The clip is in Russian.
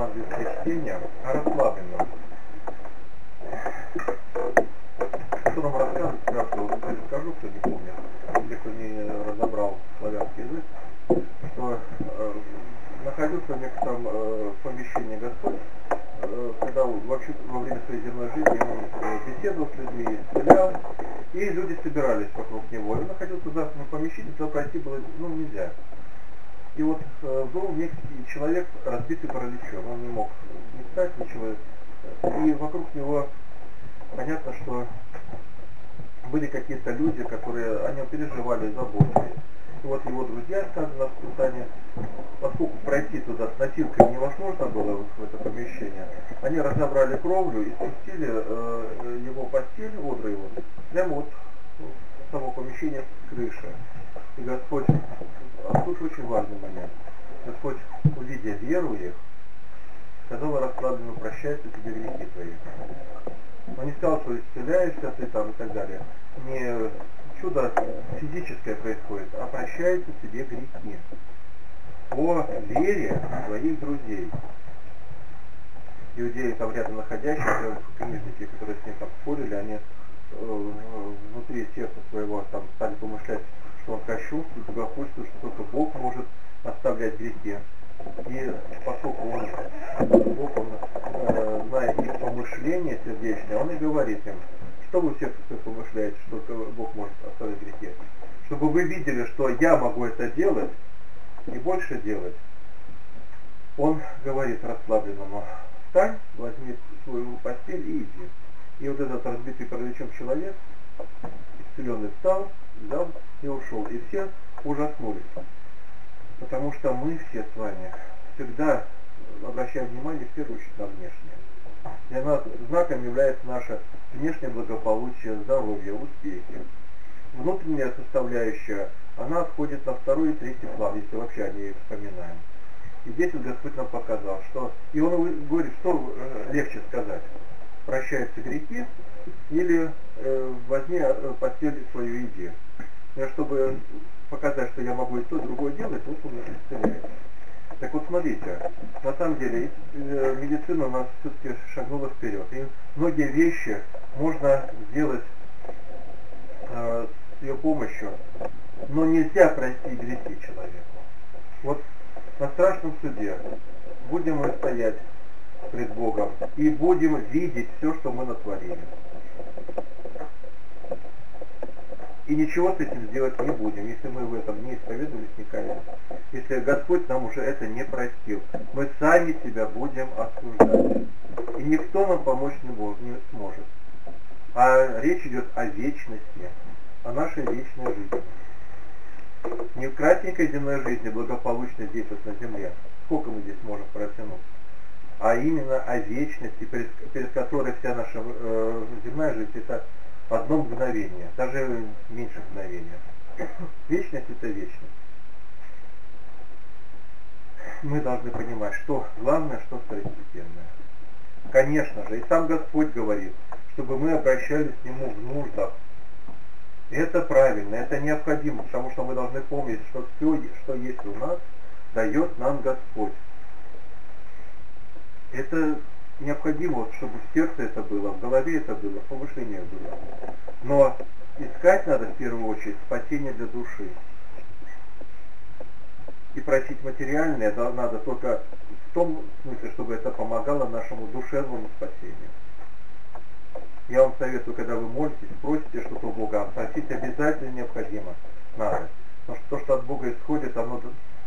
евангельское чтение о расслабленном, в котором рассказывают, вкратце расскажу, кто не помнит, или кто не разобрал славянский язык, что находился в некотором помещении Господь, когда вообще во время своей земной жизни он беседовал с людьми, исцелял, и люди собирались вокруг него. И он находился в замкнутом помещении, туда пройти было нельзя. И вот был некий человек, разбитый параличом, он не мог ни встать, ничего. И вокруг него понятно, что были какие-то люди, которые о нем переживали, заботились. И вот его друзья, сказано в Писании, поскольку пройти туда с носилкой невозможно было в это помещение, они разобрали кровлю и спустили его постель, одры его, прямо вот в само помещение с крыши. И Господь, а тут очень важный момент, Господь, увидя веру их, сказал расслабленно: прощаются тебе грехи твои. Он не сказал, что исцеляешься ты там и так далее. Не чудо физическое происходит, а прощаются тебе грехи по вере своих друзей. Иудеи там рядом находящиеся, книжники, которые с ним там спорили, они внутри сердца своего там стали помышлять, что он кощунствует, богохульствует, что только Бог может оставлять грехи. И поскольку Бог, зная их помышления сердечные, он и говорит им: что вы в сердце своем помышляете, что только Бог может оставить грехи. Чтобы вы видели, что я могу это делать и больше делать, он говорит расслабленному: встань, возьми свою постель и иди. И вот этот разбитый параличом человек, исцеленный, встал, взял и ушел. И все ужаснулись. Потому что мы все с вами всегда обращаем внимание в первую очередь на внешнее. Для нас знаком является наше внешнее благополучие, здоровье, успехи. Внутренняя составляющая, она отходит на второй и третий план, если вообще о ней вспоминаем. И здесь вот Господь нам показал, что... И Он говорит, что легче сказать: прощаются грехи или возьми постель свою, иди. Чтобы показать, что я могу и то, и другое делать, вот Он исцеляет. Так вот, смотрите, на самом деле медицина у нас все-таки шагнула вперед. И многие вещи можно сделать с ее помощью, но нельзя простить грехи человеку. Вот на страшном суде будем мы стоять пред Богом и будем видеть все, что мы натворили. И ничего с этим сделать не будем, если мы в этом не исповедовались, не каялись. Если Господь нам уже это не простил, мы сами себя будем осуждать. И никто нам помочь не сможет. А речь идет о вечности, о нашей вечной жизни. Не в кратенькой земной жизни, благополучной здесь вот на земле, сколько мы здесь можем протянуть, а именно о вечности, перед которой вся наша земная жизнь — это одно мгновение, даже меньше мгновения. Вечность — это вечность. Мы должны понимать, что главное, что второстепенное. Конечно же, и сам Господь говорит, чтобы мы обращались к Нему в нуждах. И это правильно, это необходимо, потому что мы должны помнить, что все, что есть у нас, дает нам Господь. Это необходимо, вот, чтобы в сердце это было, в голове это было, в помышлениях было. Но искать надо в первую очередь спасение для души. И просить материальное надо только в том смысле, чтобы это помогало нашему душевному спасению. Я вам советую, когда вы молитесь, просите что-то у Бога, а просить обязательно необходимо надо. Потому что то, что от Бога исходит, оно